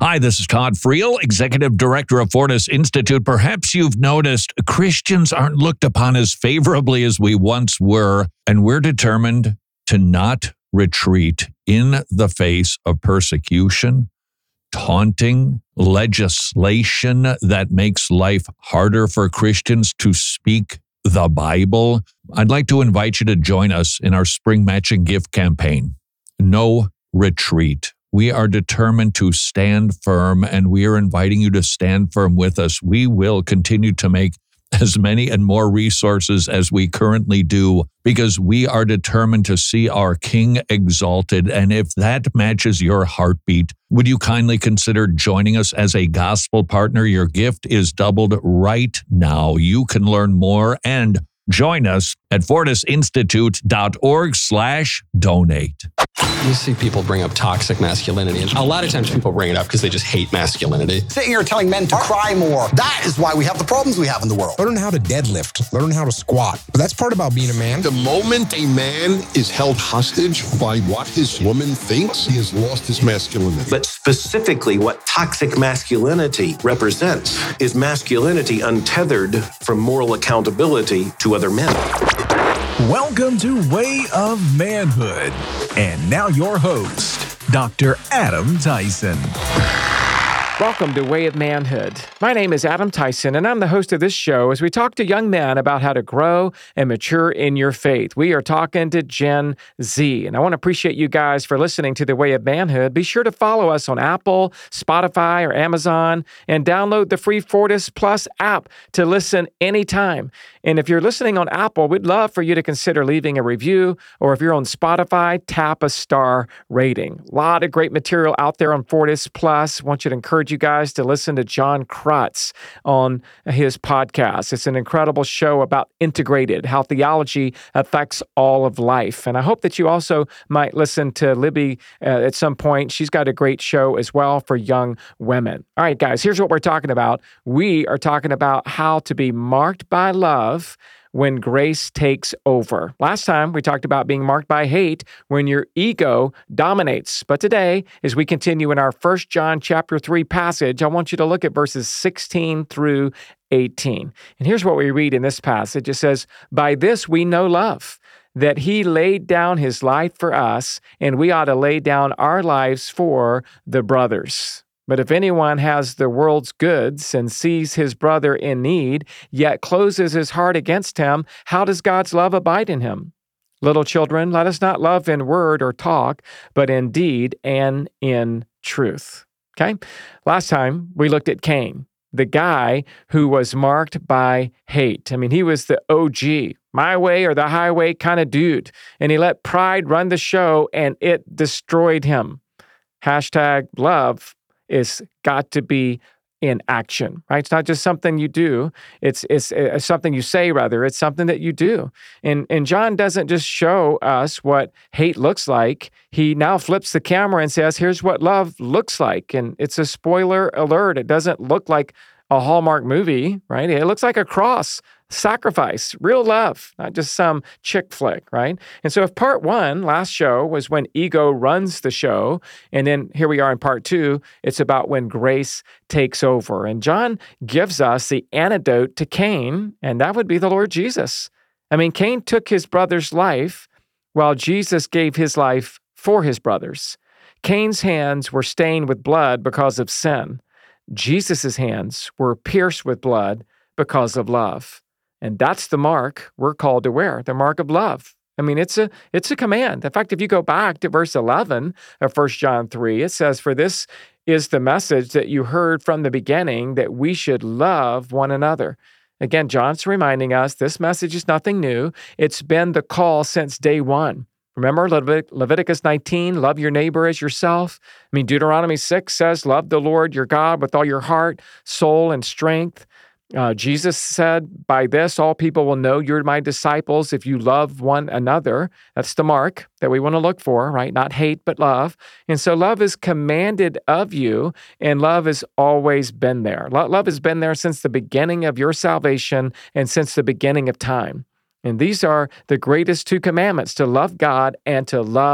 Hi, this is Todd Friel, Executive Director of Fortis Institute. Perhaps you've noticed Christians aren't looked upon as favorably as we once were, and we're determined to not retreat in the face of persecution, taunting, legislation that makes life harder for Christians to speak the Bible. I'd like to invite you to join us in our spring matching gift campaign. No retreat. We are determined to stand firm, and we are inviting you to stand firm with us. We will continue to make as many and more resources as we currently do because we are determined to see our King exalted. And if that matches your heartbeat, would you kindly consider joining us as a gospel partner? Your gift is doubled right now. You can learn more and join us at fortisinstitute.org/donate. You see people bring up toxic masculinity, and a lot of times people bring it up because they just hate masculinity. Sitting here telling men to cry more. That is why we have the problems we have in the world. Learn how to deadlift. Learn how to squat. But that's part about being a man. The moment a man is held hostage by what his woman thinks, he has lost his masculinity. But specifically, what toxic masculinity represents is masculinity untethered from moral accountability to other men. Welcome to Way of Manhood. And now your host, Dr. Adam Tyson. Welcome to Way of Manhood. My name is Adam Tyson, and I'm the host of this show as we talk to young men about how to grow and mature in your faith. We are talking to Gen Z, and I want to appreciate you guys for listening to The Way of Manhood. Be sure to follow us on Apple, Spotify, or Amazon, and download the free Fortis Plus app to listen anytime. And if you're listening on Apple, we'd love for you to consider leaving a review, or if you're on Spotify, tap a star rating. A lot of great material out there on Fortis Plus. I want you to encourage you guys to listen to John Krotz on his podcast. It's an incredible show about integrated, how theology affects all of life. And I hope that you also might listen to Libby at some point. She's got a great show as well for young women. All right, guys, here's what we're talking about. We are talking about how to be marked by love when grace takes over. Last time, we talked about being marked by hate when your ego dominates. But today, as we continue in our 1 John chapter 3 passage, I want you to look at verses 16 through 18. And here's what we read in this passage. It says, "By this we know love, that he laid down his life for us, and we ought to lay down our lives for the brothers. But if anyone has the world's goods and sees his brother in need, yet closes his heart against him, how does God's love abide in him? Little children, let us not love in word or talk, but in deed and in truth." Okay? Last time, we looked at Cain, the guy who was marked by hate. I mean, he was the OG, my way or the highway kind of dude. And he let pride run the show, and it destroyed him. Hashtag love is got to be in action, right? It's not just something you do. It's something you say, rather. It's something that you do. And John doesn't just show us what hate looks like. He now flips the camera and says, here's what love looks like. And it's a spoiler alert. It doesn't look like a Hallmark movie, right? It looks like a cross, sacrifice, real love, not just some chick flick, right? And so if part one, last show, was when ego runs the show, and then here we are in part two, it's about when grace takes over. And John gives us the antidote to Cain, and that would be the Lord Jesus. I mean, Cain took his brother's life while Jesus gave his life for his brothers. Cain's hands were stained with blood because of sin. Jesus' hands were pierced with blood because of love. And that's the mark we're called to wear, the mark of love. I mean, it's a command. In fact, if you go back to verse 11 of 1 John 3, it says, "For this is the message that you heard from the beginning, that we should love one another." Again, John's reminding us this message is nothing new. It's been the call since day one. Remember Leviticus 19, love your neighbor as yourself? I mean, Deuteronomy 6 says, love the Lord your God with all your heart, soul, and strength. Jesus said, by this, all people will know you're my disciples if you love one another. That's the mark that we want to look for, right? Not hate, but love. And so love is commanded of you, and love has always been there. Love has been there since the beginning of your salvation and since the beginning of time. And these are the greatest two commandments, to love God and to love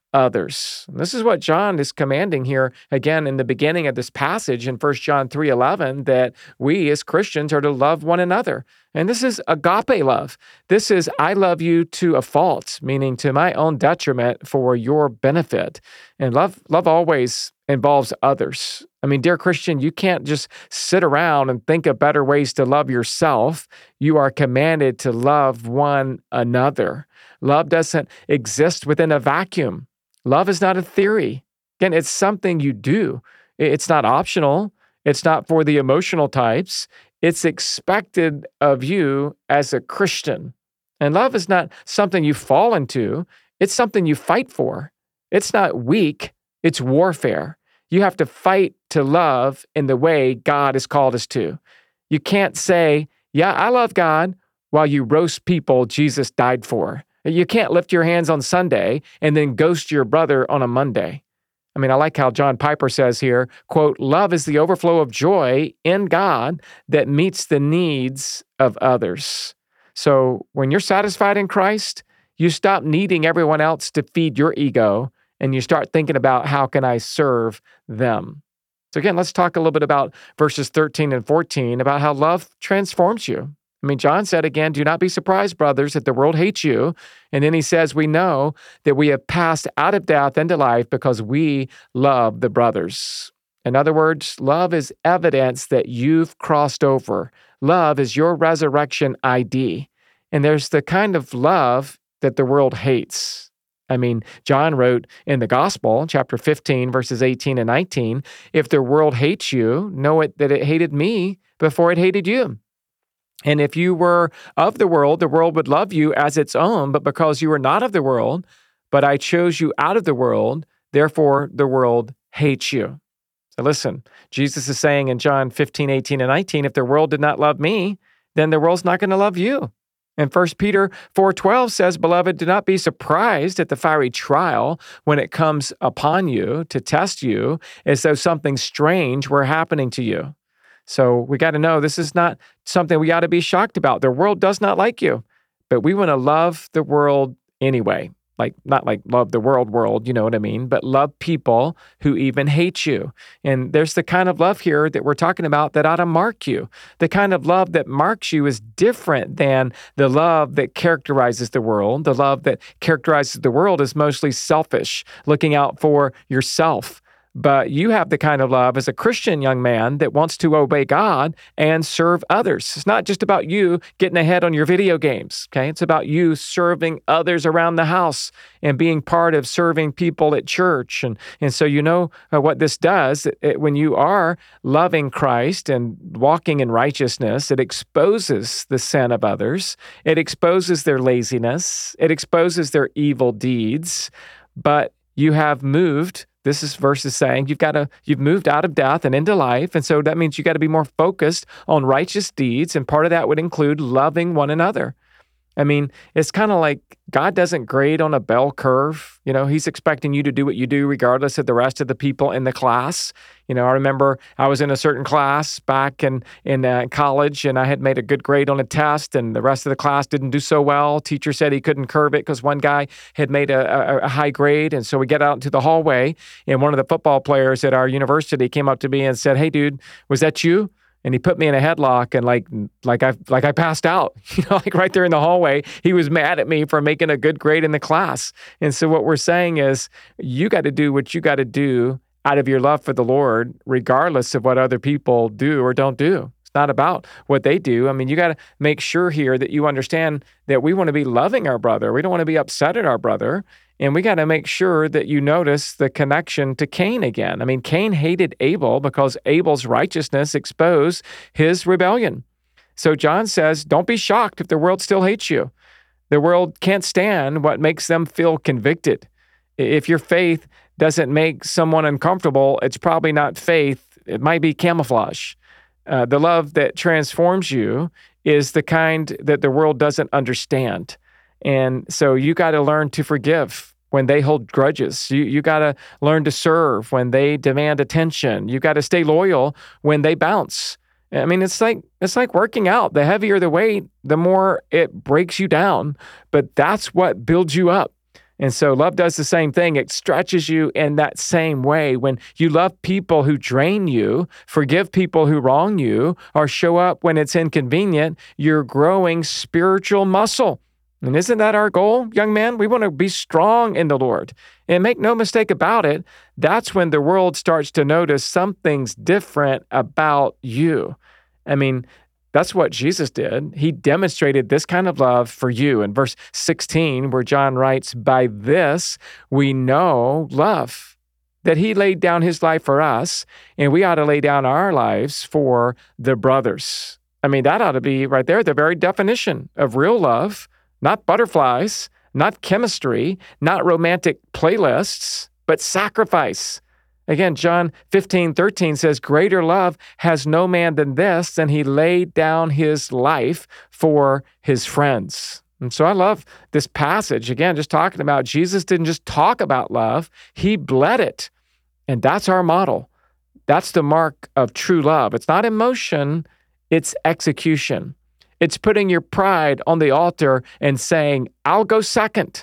others. And this is what John is commanding here, again, in the beginning of this passage in 1 John 3:11, that we as Christians are to love one another. And this is agape love. This is, I love you to a fault, meaning to my own detriment for your benefit. And love always involves others. I mean, dear Christian, you can't just sit around and think of better ways to love yourself. You are commanded to love one another. Love doesn't exist within a vacuum. Love is not a theory. Again, it's something you do. It's not optional. It's not for the emotional types. It's expected of you as a Christian. And love is not something you fall into. It's something you fight for. It's not weak. It's warfare. You have to fight to love in the way God has called us to. You can't say, yeah, I love God, while you roast people Jesus died for. You can't lift your hands on Sunday and then ghost your brother on a Monday. I mean, I like how John Piper says here, quote, love is the overflow of joy in God that meets the needs of others. So when you're satisfied in Christ, you stop needing everyone else to feed your ego, and you start thinking about how can I serve them. So again, let's talk a little bit about verses 13 and 14 about how love transforms you. I mean, John said again, do not be surprised, brothers, that the world hates you. And then he says, we know that we have passed out of death into life because we love the brothers. In other words, love is evidence that you've crossed over. Love is your resurrection ID. And there's the kind of love that the world hates. I mean, John wrote in the Gospel, chapter 15, verses 18 and 19, if the world hates you, know it that it hated me before it hated you. And if you were of the world would love you as its own, but because you are not of the world, but I chose you out of the world, therefore the world hates you. So listen, Jesus is saying in John 15, 18, and 19, if the world did not love me, then the world's not going to love you. And 1 Peter 4:12 says, beloved, do not be surprised at the fiery trial when it comes upon you to test you as though something strange were happening to you. So we got to know this is not something we ought to be shocked about. The world does not like you, but we want to love the world anyway. Not like love the world, you know what I mean? But love people who even hate you. And there's the kind of love here that we're talking about that ought to mark you. The kind of love that marks you is different than the love that characterizes the world. The love that characterizes the world is mostly selfish, looking out for yourself. But you have the kind of love as a Christian young man that wants to obey God and serve others. It's not just about you getting ahead on your video games, okay? It's about you serving others around the house and being part of serving people at church. And so you know what this does. When you are loving Christ and walking in righteousness, it exposes the sin of others. It exposes their laziness. It exposes their evil deeds. But you have moved. This is verses saying you've moved out of death and into life. And so that means you got to be more focused on righteous deeds. And part of that would include loving one another. I mean, it's kind of like God doesn't grade on a bell curve. You know, he's expecting you to do what you do regardless of the rest of the people in the class. You know, I remember I was in a certain class back in college, and I had made a good grade on a test, and the rest of the class didn't do so well. Teacher said he couldn't curve it because one guy had made a high grade. And so we get out into the hallway, and one of the football players at our university came up to me and said, "Hey, dude, was that you?" And he put me in a headlock, and like I passed out, you know, like right there in the hallway. He was mad at me for making a good grade in the class. And so what we're saying is you got to do what you got to do out of your love for the Lord, regardless of what other people do or don't do. It's not about what they do. I mean, you got to make sure here that you understand that we want to be loving our brother. We don't want to be upset at our brother. And we got to make sure that you notice the connection to Cain again. I mean, Cain hated Abel because Abel's righteousness exposed his rebellion. So John says, don't be shocked if the world still hates you. The world can't stand what makes them feel convicted. If your faith doesn't make someone uncomfortable, it's probably not faith. It might be camouflage. The love that transforms you is the kind that the world doesn't understand. And so you got to learn to forgive when they hold grudges. You got to learn to serve when they demand attention. You got to stay loyal when they bounce. I mean, it's like working out. The heavier the weight, the more it breaks you down. But that's what builds you up. And so love does the same thing. It stretches you in that same way. When you love people who drain you, forgive people who wrong you, or show up when it's inconvenient, you're growing spiritual muscle. And isn't that our goal, young man? We want to be strong in the Lord. And make no mistake about it, that's when the world starts to notice something's different about you. I mean, that's what Jesus did. He demonstrated this kind of love for you. In verse 16, where John writes, "By this we know love, that he laid down his life for us, and we ought to lay down our lives for the brothers." I mean, that ought to be right there, the very definition of real love, not butterflies, not chemistry, not romantic playlists, but sacrifice. Again, John 15:13 says, "Greater love has no man than this, than he laid down his life for his friends." And so I love this passage. Again, just talking about Jesus didn't just talk about love, he bled it. And that's our model. That's the mark of true love. It's not emotion, it's execution. It's putting your pride on the altar and saying, "I'll go second."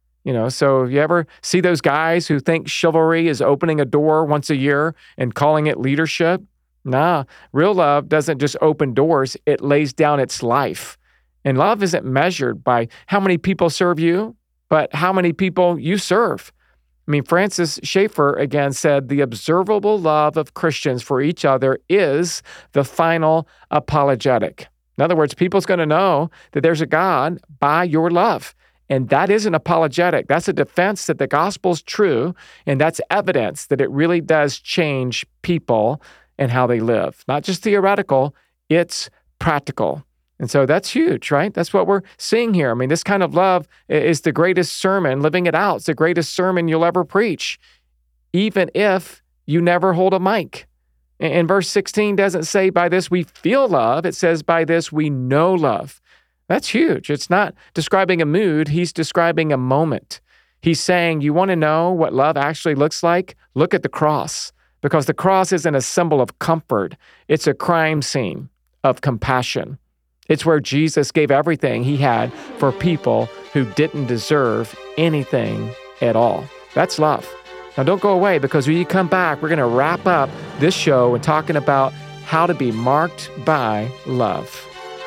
So you ever see those guys who think chivalry is opening a door once a year and calling it leadership? Nah, real love doesn't just open doors, it lays down its life. And love isn't measured by how many people serve you, but how many people you serve. I mean, Francis Schaeffer again said, "The observable love of Christians for each other is the final apologetic." In other words, people's going to know that there's a God by your love. And that isn't apologetic. That's a defense that the gospel's true, and that's evidence that it really does change people and how they live. Not just theoretical, it's practical. And so that's huge, right? That's what we're seeing here. I mean, this kind of love is the greatest sermon, living it out. It's the greatest sermon you'll ever preach, even if you never hold a mic. And verse 16 doesn't say, "By this we feel love." It says, "By this we know love." That's huge. It's not describing a mood. He's describing a moment. He's saying, you want to know what love actually looks like? Look at the cross, because the cross isn't a symbol of comfort. It's a crime scene of compassion. It's where Jesus gave everything he had for people who didn't deserve anything at all. That's love. Now, don't go away, because when you come back, we're going to wrap up this show and talking about how to be marked by love.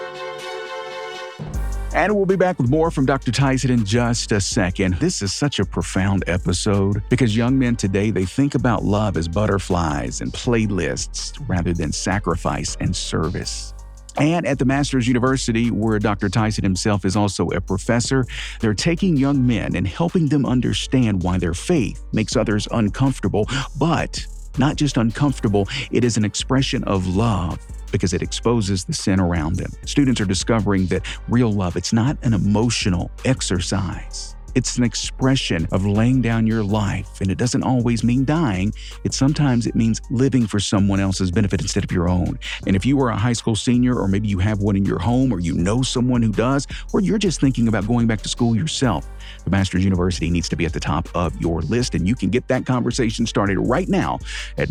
And we'll be back with more from Dr. Tyson in just a second. This is such a profound episode because young men today, they think about love as butterflies and playlists rather than sacrifice and service. And at the Masters University, where Dr. Tyson himself is also a professor, they're taking young men and helping them understand why their faith makes others uncomfortable, but not just uncomfortable, it is an expression of love because it exposes the sin around them. Students are discovering that real love, it's not an emotional exercise. It's an expression of laying down your life, and it doesn't always mean dying. Sometimes it means living for someone else's benefit instead of your own. And if you are a high school senior, or maybe you have one in your home, or you know someone who does, or you're just thinking about going back to school yourself, the Masters University needs to be at the top of your list, and you can get that conversation started right now at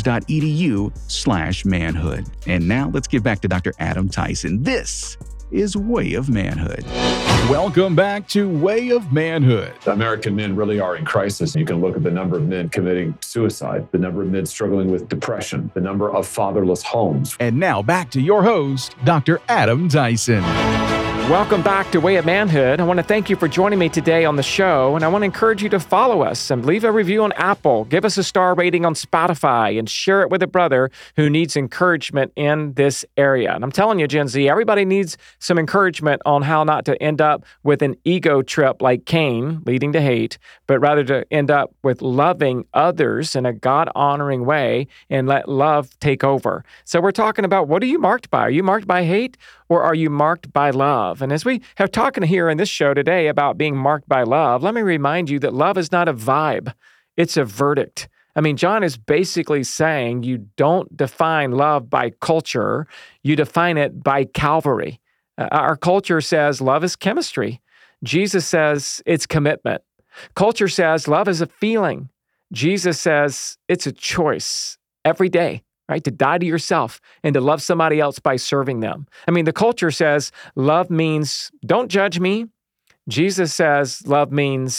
masters.edu/manhood. And now let's get back to Dr. Adam Tyson. This is Way of Manhood. Welcome back to Way of Manhood. American men really are in crisis. You can look at the number of men committing suicide, the number of men struggling with depression, the number of fatherless homes. And now back to your host, Dr. Adam Tyson. Welcome back to Way of Manhood. I want to thank you for joining me today on the show, and I want to encourage you to follow us and leave a review on Apple, give us a star rating on Spotify, and share it with a brother who needs encouragement in this area. And I'm telling you, Gen Z, everybody needs some encouragement on how not to end up with an ego trip like Cain, leading to hate, but rather to end up with loving others in a God-honoring way and let love take over. So we're talking about, what are you marked by? Are you marked by hate, or are you marked by love? And as we have talking here in this show today about being marked by love, let me remind you that love is not a vibe. It's a verdict. I mean, John is basically saying you don't define love by culture. You define it by Calvary. Our culture says love is chemistry. Jesus says it's commitment. Culture says love is a feeling. Jesus says it's a choice every day. Right? To die to yourself and to love somebody else by serving them. I mean, the culture says love means don't judge me. Jesus says love means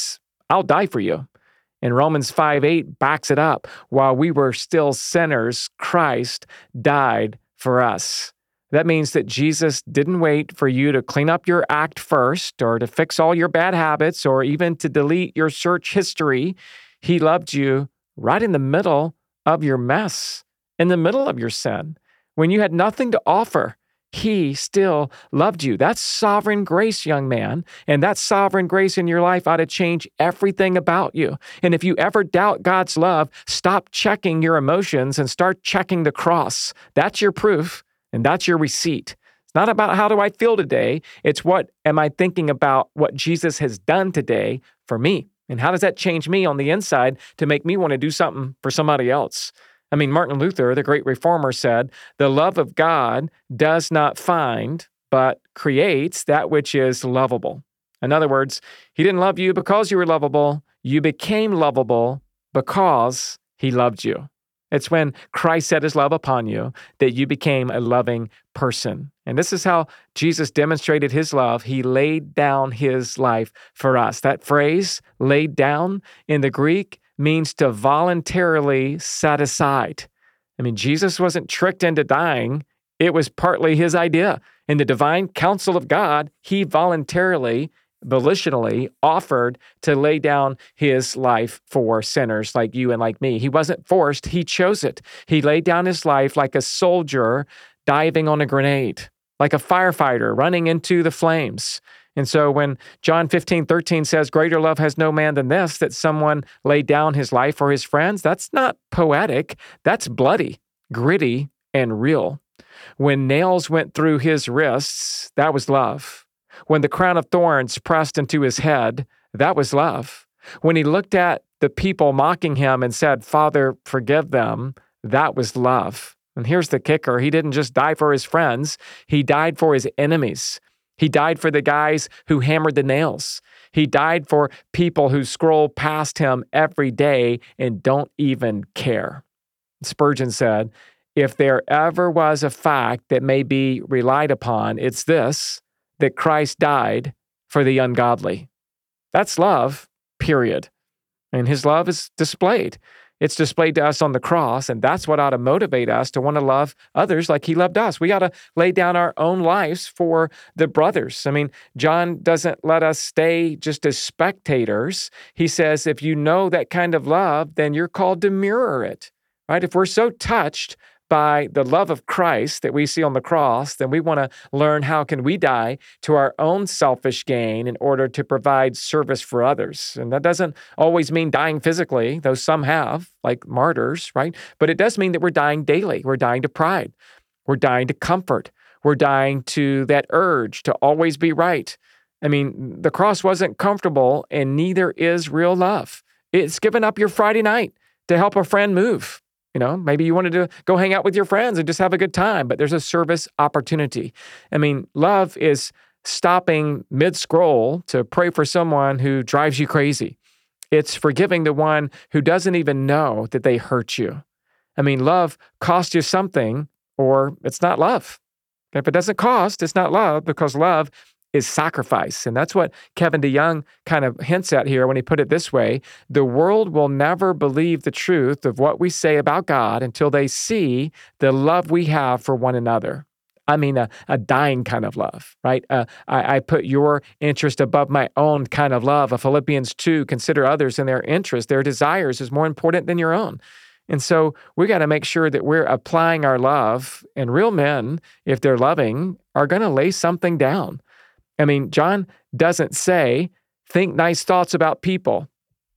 I'll die for you. And Romans 5:8 backs it up. While we were still sinners, Christ died for us. That means that Jesus didn't wait for you to clean up your act first or to fix all your bad habits or even to delete your search history. He loved you right in the middle of your mess, in the middle of your sin. When you had nothing to offer, He still loved you. That's sovereign grace, young man. And that sovereign grace in your life ought to change everything about you. And if you ever doubt God's love, stop checking your emotions and start checking the cross. That's your proof. And that's your receipt. It's not about how do I feel today. It's what am I thinking about what Jesus has done today for me? And how does that change me on the inside to make me want to do something for somebody else? I mean, Martin Luther, the great reformer, said, the love of God does not find, but creates that which is lovable. In other words, He didn't love you because you were lovable. You became lovable because He loved you. It's when Christ set His love upon you that you became a loving person. And this is how Jesus demonstrated His love. He laid down His life for us. That phrase, laid down, in the Greek means to voluntarily set aside. I mean, Jesus wasn't tricked into dying. It was partly His idea. In the divine counsel of God, He voluntarily, volitionally offered to lay down His life for sinners like you and like me. He wasn't forced. He chose it. He laid down His life like a soldier diving on a grenade, like a firefighter running into the flames. And so when John 15:13 says, greater love has no man than this, that someone laid down his life for his friends, that's not poetic. That's bloody, gritty, and real. When nails went through His wrists, that was love. When the crown of thorns pressed into His head, that was love. When He looked at the people mocking Him and said, Father, forgive them, that was love. And here's the kicker. He didn't just die for His friends. He died for His enemies. He died for the guys who hammered the nails. He died for people who scroll past Him every day and don't even care. Spurgeon said, if there ever was a fact that may be relied upon, it's this, that Christ died for the ungodly. That's love, period. And His love is displayed. It's displayed to us on the cross, and that's what ought to motivate us to want to love others like He loved us. We ought to lay down our own lives for the brothers. I mean, John doesn't let us stay just as spectators. He says, if you know that kind of love, then you're called to mirror it, right? If we're so touched by the love of Christ that we see on the cross, then we want to learn how can we die to our own selfish gain in order to provide service for others. And that doesn't always mean dying physically, though some have, like martyrs, right? But it does mean that we're dying daily. We're dying to pride. We're dying to comfort. We're dying to that urge to always be right. I mean, the cross wasn't comfortable, and neither is real love. It's giving up your Friday night to help a friend move. You know, maybe you wanted to go hang out with your friends and just have a good time, but there's a service opportunity. I mean, love is stopping mid-scroll to pray for someone who drives you crazy. It's forgiving the one who doesn't even know that they hurt you. I mean, love costs you something, or it's not love. If it doesn't cost, it's not love, because love is sacrifice. And that's what Kevin DeYoung kind of hints at here when he put it this way. The world will never believe the truth of what we say about God until they see the love we have for one another. I mean, a dying kind of love, right? I put your interest above my own kind of love. Philippians 2, consider others and their interests, their desires is more important than your own. And so we got to make sure that we're applying our love. And real men, if they're loving, are going to lay something down. I mean, John doesn't say, think nice thoughts about people.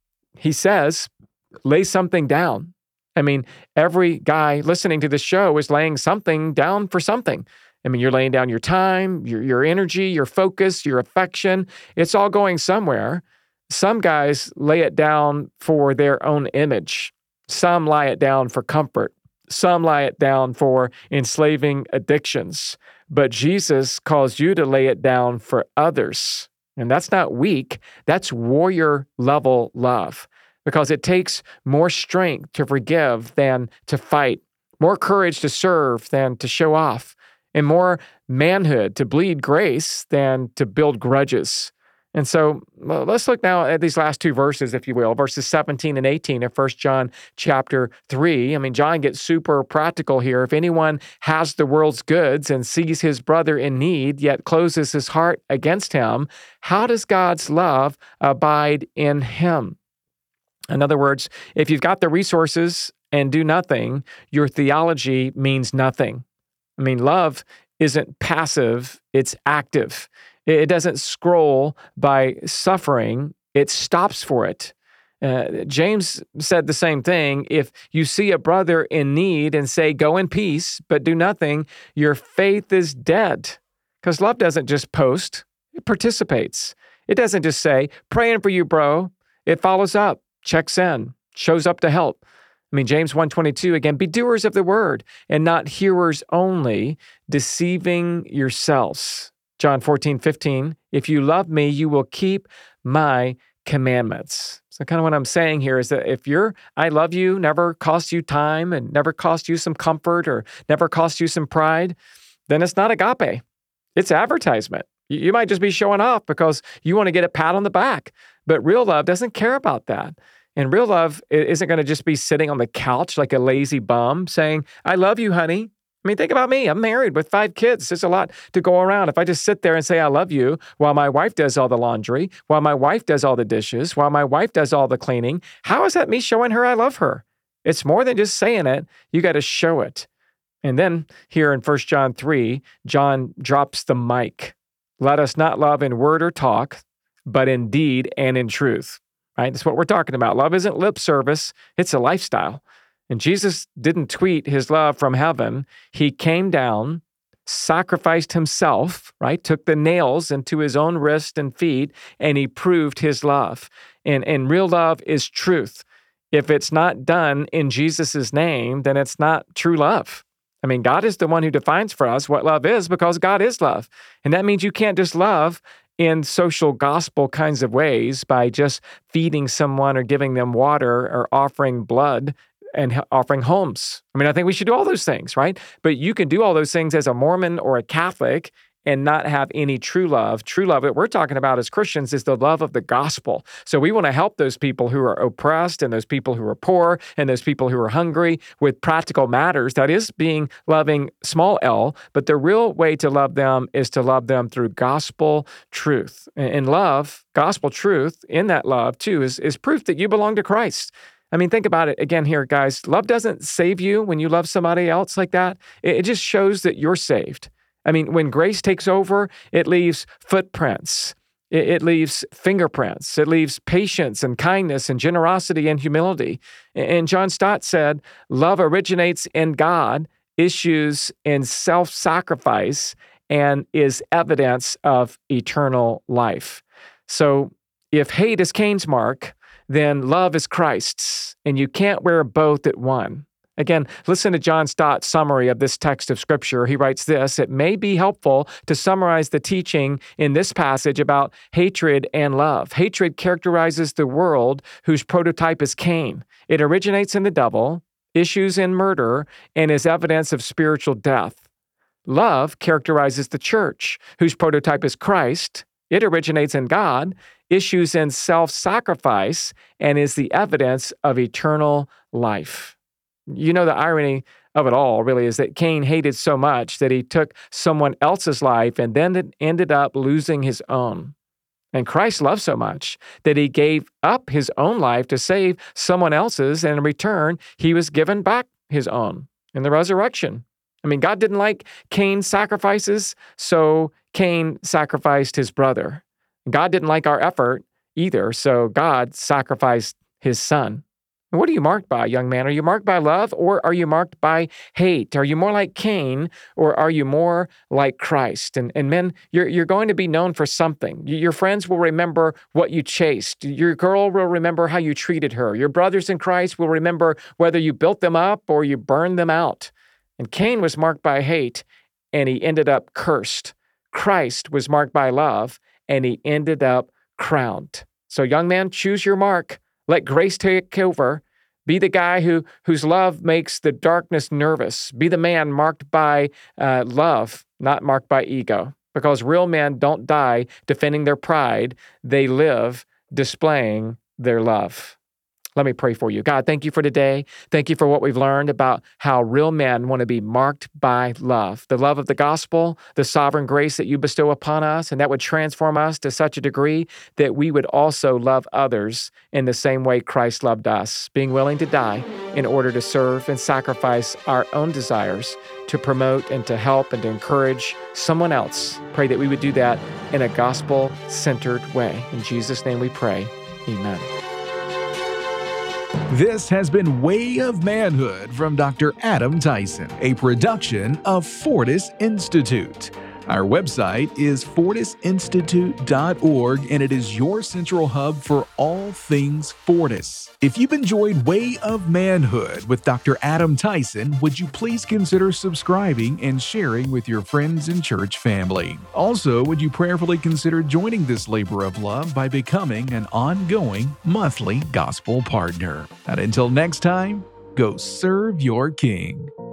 He says, lay something down. I mean, every guy listening to this show is laying something down for something. I mean, you're laying down your time, your energy, your focus, your affection. It's all going somewhere. Some guys lay it down for their own image. Some lie it down for comfort. Some lie it down for enslaving addictions. But Jesus calls you to lay it down for others. And that's not weak. That's warrior level love, because it takes more strength to forgive than to fight, more courage to serve than to show off, and more manhood to bleed grace than to build grudges. And so let's look now at these last two verses, if you will, verses 17 and 18 of 1 John chapter 3. I mean, John gets super practical here. If anyone has the world's goods and sees his brother in need, yet closes his heart against him, how does God's love abide in him? In other words, if you've got the resources and do nothing, your theology means nothing. I mean, love isn't passive, it's active. It doesn't scroll by suffering, it stops for it. James said the same thing. If you see a brother in need and say, go in peace, but do nothing, your faith is dead. Because love doesn't just post, it participates. It doesn't just say, praying for you, bro. It follows up, checks in, shows up to help. I mean, James 1:22, again, be doers of the word and not hearers only, deceiving yourselves. John 14:15, if you love me, you will keep my commandments. So kind of what I'm saying here is that if your I love you never cost you time and never cost you some comfort or never cost you some pride, then it's not agape. It's advertisement. You might just be showing off because you want to get a pat on the back. But real love doesn't care about that. And real love isn't going to just be sitting on the couch like a lazy bum saying, I love you, honey. I mean, think about me. I'm married with 5 kids. There's a lot to go around. If I just sit there and say, I love you, while my wife does all the laundry, while my wife does all the dishes, while my wife does all the cleaning, how is that me showing her I love her? It's more than just saying it. You got to show it. And then here in 1 John 3, John drops the mic. Let us not love in word or talk, but in deed and in truth. Right? That's what we're talking about. Love isn't lip service. It's a lifestyle. And Jesus didn't tweet his love from heaven. He came down, sacrificed himself, right? Took the nails into his own wrist and feet, and he proved his love. And real love is truth. If it's not done in Jesus' name, then it's not true love. I mean, God is the one who defines for us what love is because God is love. And that means you can't just love in social gospel kinds of ways by just feeding someone or giving them water or offering blood and offering homes. I mean, I think we should do all those things, right? But you can do all those things as a Mormon or a Catholic and not have any true love. True love, what we're talking about as Christians, is the love of the gospel. So we want to help those people who are oppressed and those people who are poor and those people who are hungry with practical matters. That is being loving, small l, but the real way to love them is to love them through gospel truth. And love, gospel truth, in that love too, is proof that you belong to Christ. I mean, think about it again here, guys. Love doesn't save you when you love somebody else like that. It just shows that you're saved. I mean, when grace takes over, it leaves footprints. It leaves fingerprints. It leaves patience and kindness and generosity and humility. And John Stott said, love originates in God, issues in self-sacrifice, and is evidence of eternal life. So if hate is Cain's mark, then love is Christ's, and you can't wear both at one. Again, listen to John Stott's summary of this text of Scripture. He writes this: it may be helpful to summarize the teaching in this passage about hatred and love. Hatred characterizes the world whose prototype is Cain. It originates in the devil, issues in murder, and is evidence of spiritual death. Love characterizes the church, whose prototype is Christ. It originates in God, issues in self-sacrifice, and is the evidence of eternal life. You know, the irony of it all really is that Cain hated so much that he took someone else's life and then ended up losing his own. And Christ loved so much that he gave up his own life to save someone else's, and in return, he was given back his own in the resurrection. I mean, God didn't like Cain's sacrifices, so Cain sacrificed his brother. God didn't like our effort either, so God sacrificed his son. What are you marked by, young man? Are you marked by love, or are you marked by hate? Are you more like Cain, or are you more like Christ? And men, you're going to be known for something. Your friends will remember what you chased. Your girl will remember how you treated her. Your brothers in Christ will remember whether you built them up or you burned them out. And Cain was marked by hate, and he ended up cursed. Christ was marked by love, and he ended up crowned. So young man, choose your mark. Let grace take over. Be the guy whose love makes the darkness nervous. Be the man marked by love, not marked by ego. because real men don't die defending their pride. They live displaying their love. Let me pray for you. God, thank you for today. Thank you for what we've learned about how real men want to be marked by love, the love of the gospel, the sovereign grace that you bestow upon us, and that would transform us to such a degree that we would also love others in the same way Christ loved us, being willing to die in order to serve and sacrifice our own desires to promote and to help and to encourage someone else. Pray that we would do that in a gospel-centered way. In Jesus' name we pray. Amen. This has been Way of Manhood from Dr. Adam Tyson, a production of Fortis Institute. Our website is fortisinstitute.org, and it is your central hub for all things Fortis. If you've enjoyed Way of Manhood with Dr. Adam Tyson, would you please consider subscribing and sharing with your friends and church family? Also, would you prayerfully consider joining this labor of love by becoming an ongoing monthly gospel partner? And until next time, go serve your King.